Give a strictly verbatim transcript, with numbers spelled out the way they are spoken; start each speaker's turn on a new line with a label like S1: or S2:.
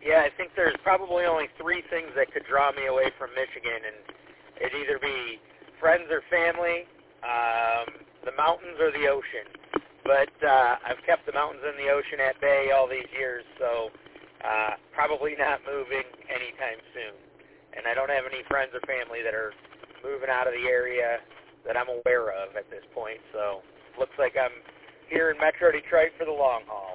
S1: Yeah, I think there's probably only three things that could draw me away from Michigan, and it'd either be friends or family, um, the mountains or the ocean. But uh, I've kept the mountains and the ocean at bay all these years, so uh, probably not moving anytime soon. And I don't have any friends or family that are moving out of the area that I'm aware of at this point, so looks like I'm here in Metro Detroit for the long haul.